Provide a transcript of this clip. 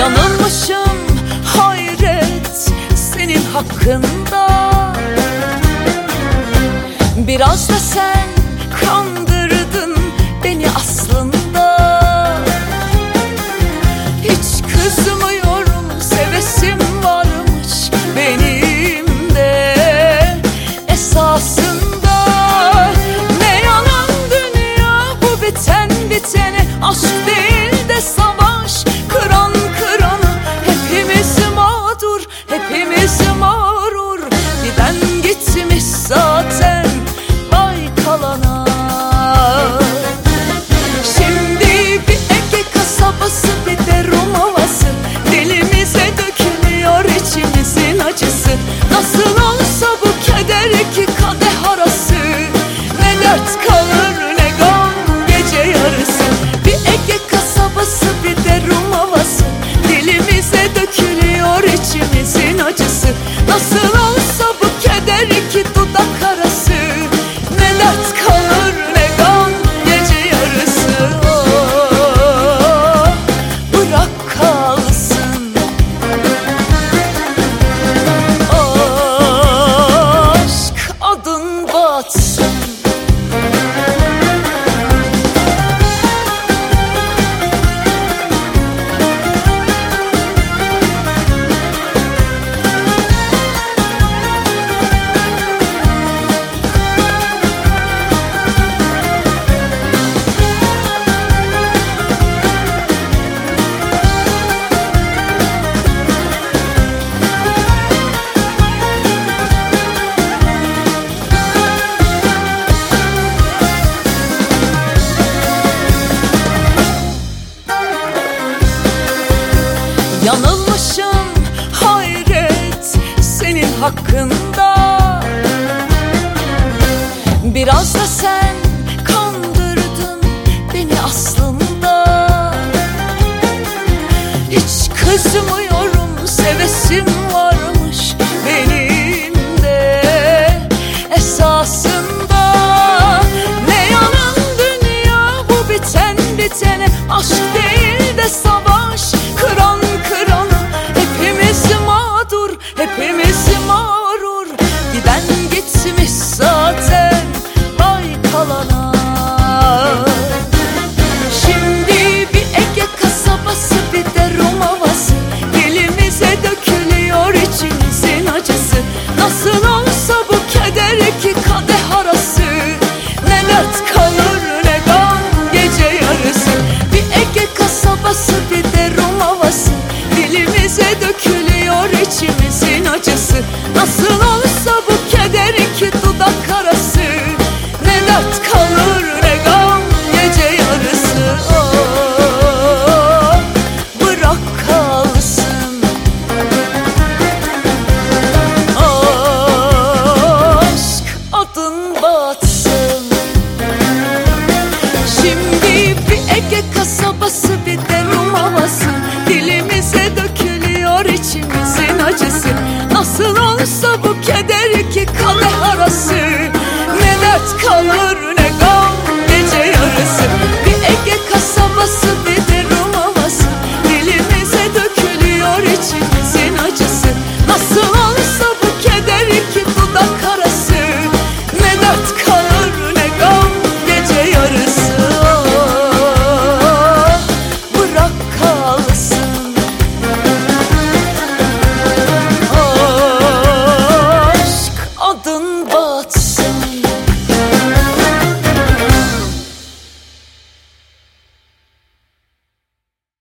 Yanılmışım hayret senin hakkında. Biraz da sen kandırdın beni aslında. Hiç kızmıyorum, sevesim varmış benim de esasında. Ne yalan dünya bu biten bitene, aşk değil de savaş, kıran kırana. Hepimiz mağdur, hepimiz mağrur. Giden gitmiş zaten, vay kalana. Şimdi bir Ege kasabası, bir de Rum havası. Dilimize dökülüyor içimizin acısı. Nasıl olsa bu keder iki kadeh arası. Ne dert kalır ne gam gece yarısı. Bir Ege kasabası, bir de Rum havası. Dilimize dökülüyor içimizin acısı. Nasıl olsa bu keder iki dudak arası. Ne dert kalır ne gam gece yarısı. Oh, bırak kalsın. Aşk adın batsın. Yanılmışım hayret senin hakkında. Biraz da sen kandırdın beni aslında. Hiç kızmıyorum, sevesim varmış benim de esasında. Ne yalan dünya bu biten bitene, aşk değil de savaş, kıran kırana. Hepimiz mağdur, hepimiz mağrur. Giden gitmiş zaten, vay kalana. Şimdi bir Ege kasabası, bir de Rum havası. Dilimize dökülüyor içimizin acısı. Nasıl olsa bu keder iki kadeh arası. Ne dert kalır ne gam gece yarısı. Bir Ege kasabası, bir de Rum havası. Dilimize dökülüyor içimizin acısı. Nasıl olsa bu keder iki dudak arası. Ne dert kalır ne gam gece yarısı. Oh, bırak kalsın. Aşk adın batsın. Şimdi bir Ege kasabası, bir de Rum havası. Dilimize dökülüyor içimizin acısı. Nasıl olsa bu keder iki kadeh arası. Ne dert kalır